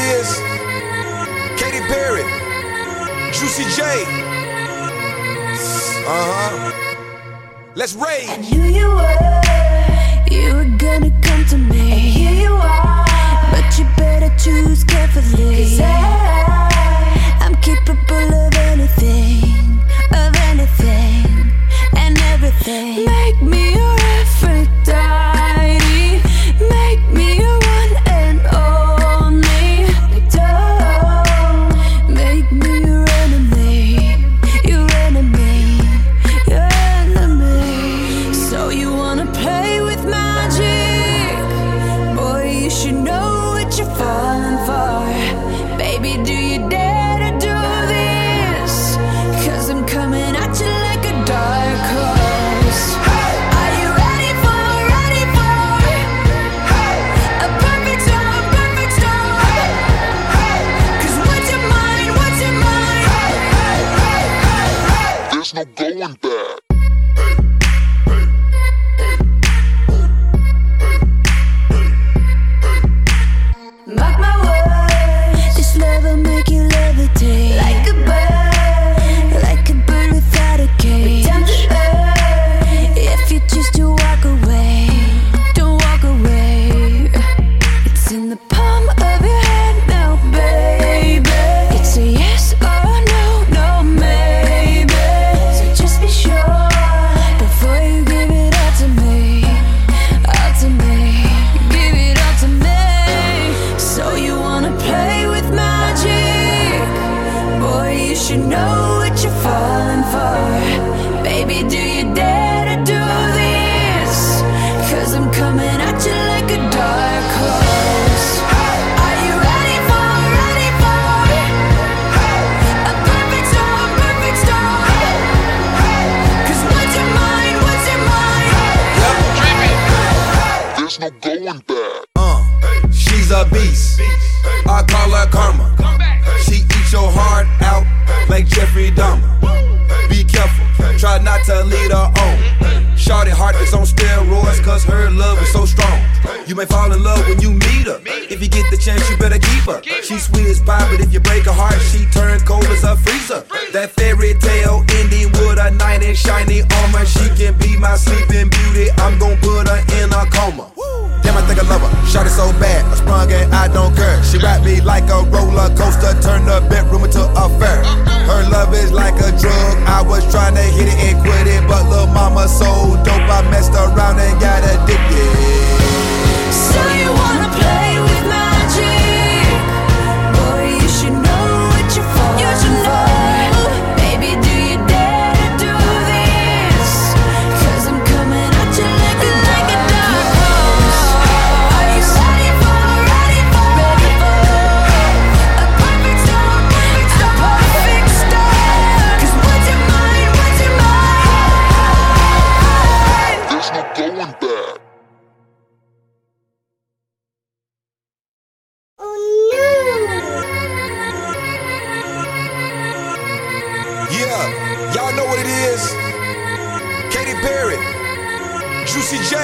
is? Katy Perry, Juicy J. Let's rage. I knew you were gonna come to me, and here you are. But you better choose carefully, 'cause I'm capable of anything, and everything. Make me your Aphrodite, make me your one and only. Don't make me your enemy, your enemy, your enemy. So you wanna play with magic? Boy, you should know what you're falling for. Baby, do you dare to do this? 'Cause I'm coming at you like a dark horse. Are you ready for a perfect storm, perfect storm? 'Cause what's your mind, what's your mind? There's no going back. Mark my words, this love will make you levitate like a bird without a cage. Down to earth, if you choose to walk away, don't walk away. It's in the palm of your hand now, baby. It's a yes or no, no maybe. So just be sure before you give it all to me, all to me. Give it all to me. So you wanna play with magic? Boy, you should know what you're falling for. Baby, do you dare to do this? 'Cause I'm coming at you like a dark horse. Are you ready for a perfect storm, perfect storm? 'Cause what's your mind, what's your mind? There's no going back. She's a beast. I call her karma. She eats your heart out like Jeffrey Dahmer. Be careful, try not to lead her on. Shorty heart is on steroids, 'cause her love is so strong. You may fall in love when you meet her. If you get the chance, you better keep her. She's sweet as pie, but if you break her heart, she turn cold as a freezer. That fairy tale ending with a knight in shiny armor. She can be my sleeping beauty. I'm gon' put her in a coma. Damn, I think I love her. Shot it so bad, I sprung and I don't care. She wrapped me like a roller coaster, turned the bedroom into a fair. Her love is like a drug. I was trying to hit it and quit it, but lil' mama so dope, I messed around and got addicted. So you wanna play with magic? Boy, you should know what you're falling for. Baby, do you dare to do this? 'Cause I'm coming at you like a dark horse. Are you ready for a perfect storm, perfect storm? 'Cause what's your mind, what's your mind? There's no going back. Yeah, y'all know what it is. Katy Perry, Juicy J.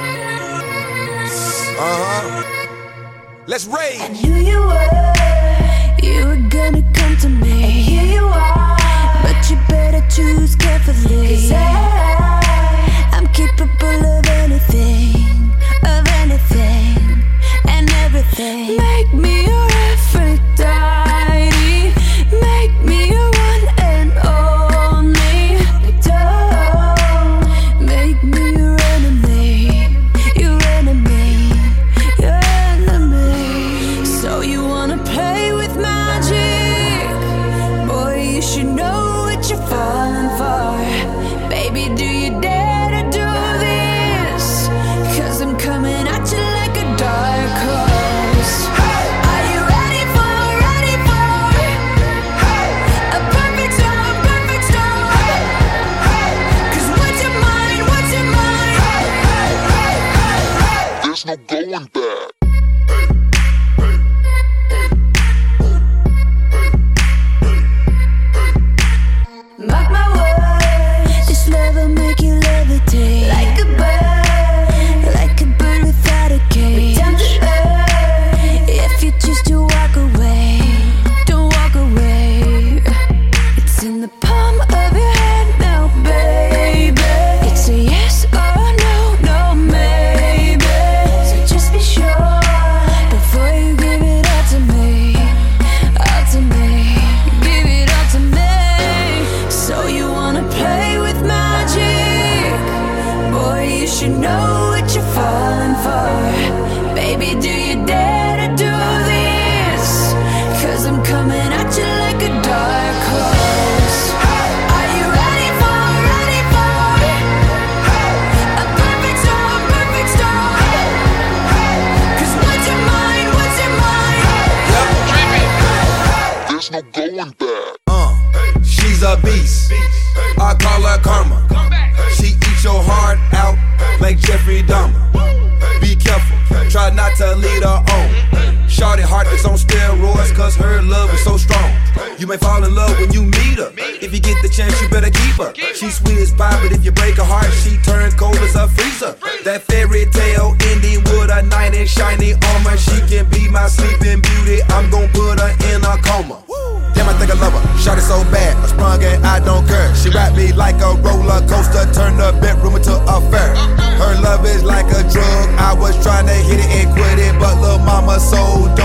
Let's rage. I knew you were gonna come to me, and here you are. But you better choose carefully, 'cause I'm capable of anything, and everything. Make me your Aphrodite, make me your one and only. Don't make me your enemy, your enemy, your enemy. So you wanna play with magic? Boy, you should know what you're falling for. Baby, do you dare to do this? 'Cause I'm coming at you like a dark horse. Are you ready for a perfect storm, perfect storm? 'Cause what's your mind, what's your mind? There's no going back. Mark my words, this love will make you levitate like a bird without a cage. Down to earth, if you choose to walk away. you know what you're falling for? Baby, do you dare to do this? 'Cause I'm coming at you like a dark horse. Are you ready for a perfect storm, perfect storm? 'Cause what's your mind, what's your mind? There's no going back. She's a beast. I call her karma. She eats your heart out like Jeffrey Dahmer. Be careful, try not to lead her on. Shorty heart is on steroids, 'cause her love is so strong. You may fall in love when you meet her. If you get the chance, you better keep her. She's sweet as pie, but if you break her heart, she turns cold as a freezer. That fairy tale ending with a knight in shiny armor. She can be my sleeping beauty. I'm gon' put her in a coma. Damn, I think I love her. Shot it so bad, I sprung and I don't care. She wrapped me like a roller coaster, turned the bedroom into a fair. Her love is like a drug. I was trying to hit it and quit it, but lil' mama so dumb.